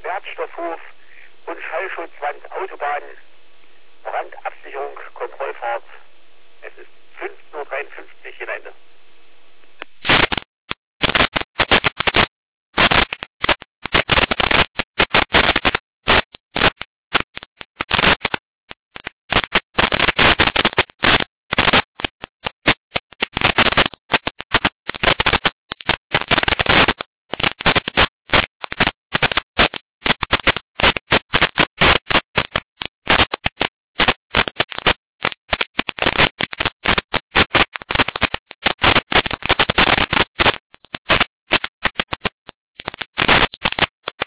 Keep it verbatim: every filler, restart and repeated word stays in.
Wertstoffhof und Schallschutzwand, Autobahn, Brandabsicherung, Kontrollfahrt. Es ist fünfzehn Uhr dreiundfünfzig hinein.